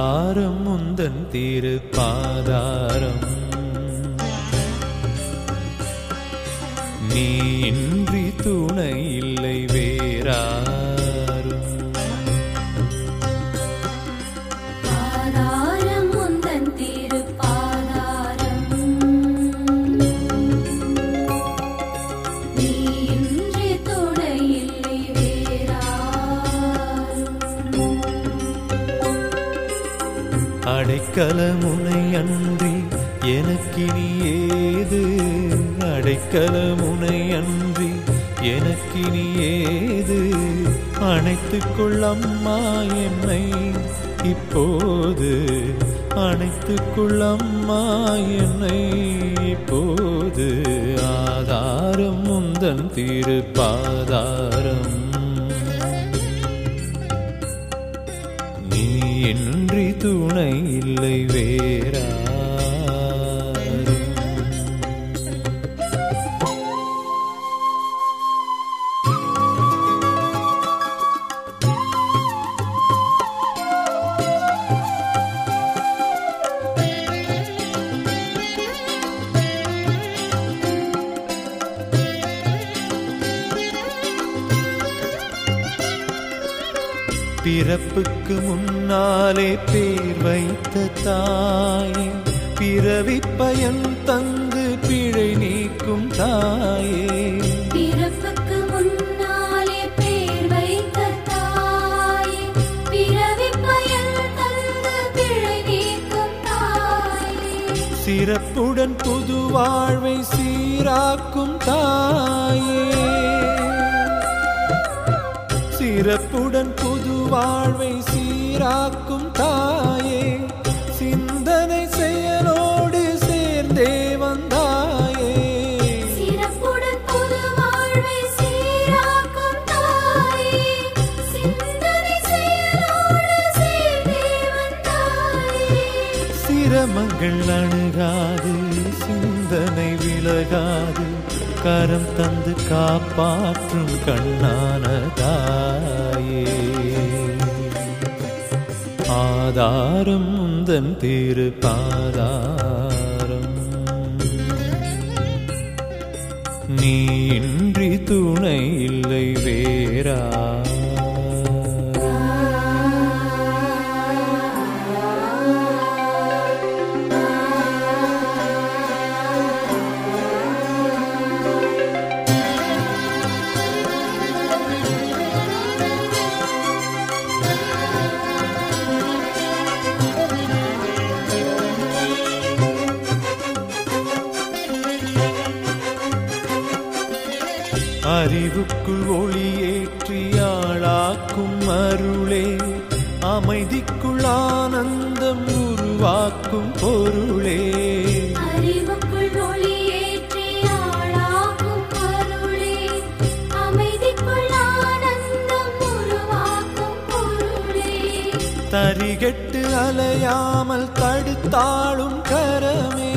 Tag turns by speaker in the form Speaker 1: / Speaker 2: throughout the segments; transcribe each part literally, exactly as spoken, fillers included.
Speaker 1: ஆதாரம் முந்தன் திருப்பாதாரம். நீ இன்றி துணை இல்லை வேறாரும்.
Speaker 2: ஆதாரம் முந்தன் திருப்பாதாரம். நீ இன்றி துணை இல்லை வேறாரும்.
Speaker 1: அடைக்கலமுனை அன்றி எனக்கினி ஏது, அடைக்கலமுனை அன்றி எனக்கினி ஏது. அணைத்துக் கொள்ளம்மா என்னை இப்போது, அணைத்துக் கொள்ளம்மா என்னை இப்போது. ஆதாரம் முந்தன் திருப்பாதாரம். நீ இன்றி துணை இல்லை வேறா. பிறப்புக்கு முன்னாலே பேர் வைத்த தாயே, பிறவி பயன் தந்து பிழை நீக்கும் தாயே.
Speaker 2: பிறப்புக்கு முன்னாலே பேர் வைத்த தாயே, பிறவி பயன் தந்து பிழை நீக்கும் தாயே.
Speaker 1: சிறப்புடன் புது வாழ்வை சீராக்கும் தாயே, சிறப்புடன் புது வாழ்வை சீராக்கும் தாயே. சிந்தனை செயலோடு சேர்ந்தே வந்தாயே,
Speaker 2: சிறப்புடன் புது வாழ்வை சீராக்கும் தாயே. சிந்தனை செயலோடு சேர்ந்தே வந்தாயே.
Speaker 1: சிரமங்கள் அணுகாது, சிந்தனை விலகாது, கரம் தந்து காப்பாற்றும் கண்ணான தாயே. ஆதாரம் முந்தன் திருப்பாதாரம். நீ இன்றி துணை இல்லை வேறா. அறிவுக்குள் ஒளியேற்றி ஆளாக்கும் அருளே, அமைதிக்குள் ஆனந்தம் உருவாக்கும் பொருளே.
Speaker 2: அறிவுக்குள் ஒளியேற்றி ஆளாக்கும் அருளே, அமைதிக்குள் ஆனந்தம் உருவாக்கும் பொருளே.
Speaker 1: தரிகெட்டு அலையாமல் தடுத்தாளும் கரமே,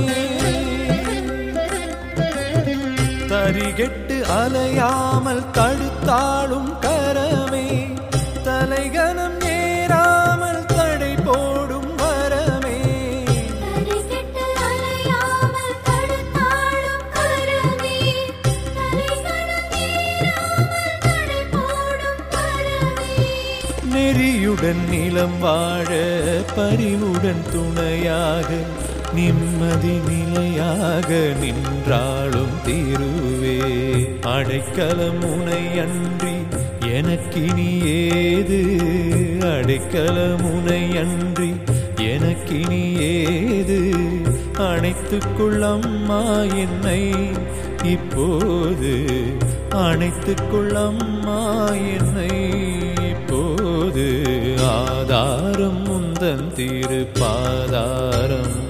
Speaker 1: தரிகெட்டு அலையாமல் தடுத்தாளும் கரமே. தலைகனம் ஏறாமல் தடை போடும் வரமே,
Speaker 2: தரிகெட்டு அலையாமல் தடுத்தாளும் கரமே. தலைகனம் ஏறாமல் தடை போடும் வரமே.
Speaker 1: நெறியுடன் நிலம் வாழ பரிவுடன் துணையாக, நிம்மதி நிலையாக நின்றாளும் தீருவே. அடைக்கலமுனை அன்றி எனக்கினி ஏது, அடைக்கலமுனை அன்றி எனக்கினி ஏது. அணைத்துக் கொள்ளம்மா என்னை இப்போது, அணைத்துக் கொள்ளம்மா என்னை இப்போது. ஆதாரம் முந்தன் திருப்பாதாரம்.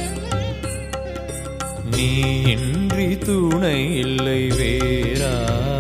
Speaker 1: நீ இன்றி துணை இல்லை வேறா.